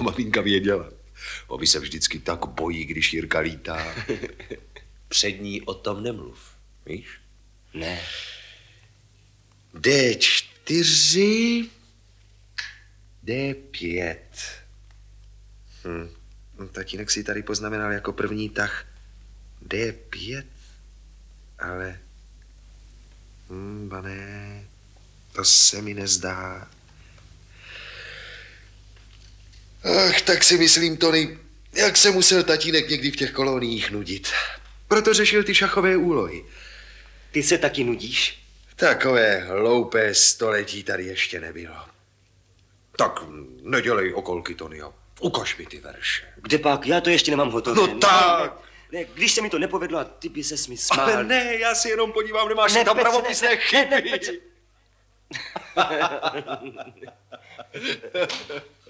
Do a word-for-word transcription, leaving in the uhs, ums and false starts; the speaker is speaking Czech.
to maminka věděla. Bobby se vždycky tak bojí, když Jirka lítá. Před ní o tom nemluv, víš? Ne. D čtyři, D pět. Hm. Tatínek si tady poznamenal jako první tah D pět, ale... Hm, bané, to se mi nezdá. Ach, tak si myslím, Tony, jak se musel tatínek někdy v těch koloniích nudit. Proto řešil ty šachové úlohy. Ty se taky nudíš? Takové hloupé století tady ještě nebylo. Tak nedělej okolky, Tonio. Ukaž mi ty verše. Kde pak? Já to ještě nemám hotové. No tak. Ne, ne, když se mi to nepovedlo a ty by ses mi smál. Ale ne, já si jenom podívám, nemáš Ne, tam Petře, pravopisné ne, chyby. ne, ne, Petře.